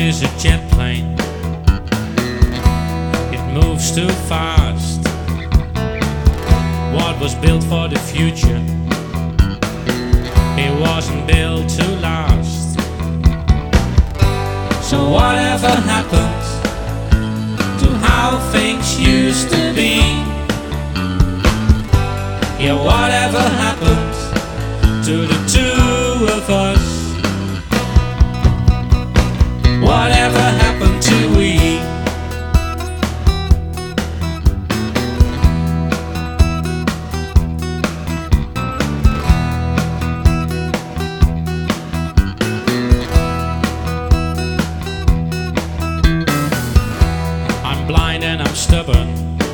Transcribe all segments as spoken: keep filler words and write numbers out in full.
is a jet plane. It moves too fast. What was built for the future, it wasn't built to last. So whatever happened to how things used to be? Yeah, whatever happened to the two of us? Whatever happened to we? I'm blind and I'm stubborn.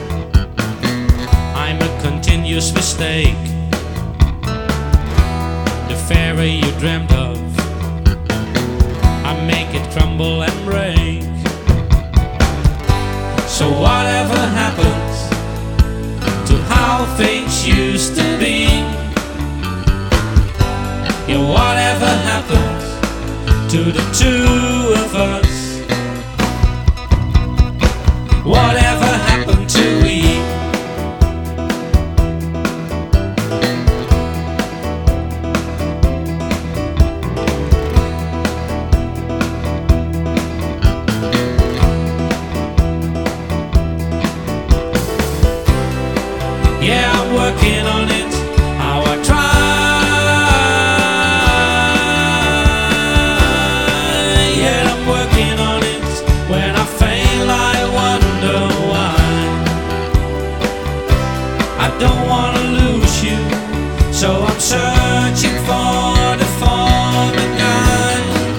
I'm a continuous mistake. The fairy you dreamt of, I make it crumble and break. So whatever happens to how things used to be? Yeah, whatever happens to the two of us? Whatever happened to we? Yeah, I'm working on it, how I try. Yeah, I'm working on it. When I fail, I wonder why. I don't want to lose you, so I'm searching for the fallen guy.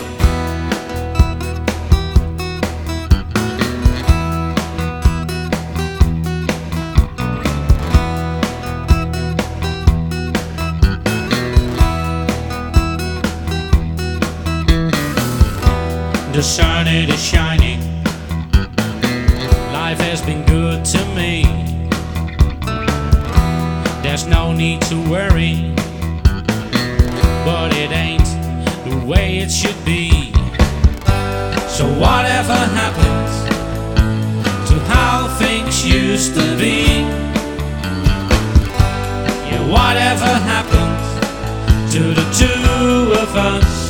The sun it is shining. Life has been good to me. There's no need to worry, but it ain't the way it should be. So whatever happens to how things used to be? Yeah, whatever happens to the two of us?